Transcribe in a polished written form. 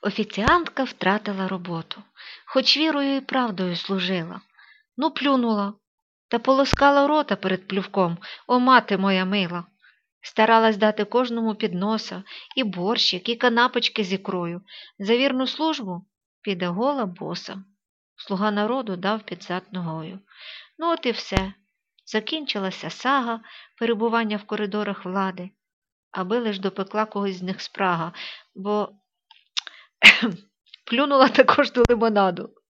Офіціантка втратила роботу, хоч вірою і правдою служила. Ну, плюнула та полоскала рота перед плювком, о, мати моя мила. Старалась дати кожному підноса, і борщик, і канапочки з ікрою. За вірну службу піде гола боса. Слуга народу дав під зад ногою. Ну, от і все. Закінчилася сага перебування в коридорах влади, аби лиш допекла когось з них спрага, бо плюнула також до лимонаду.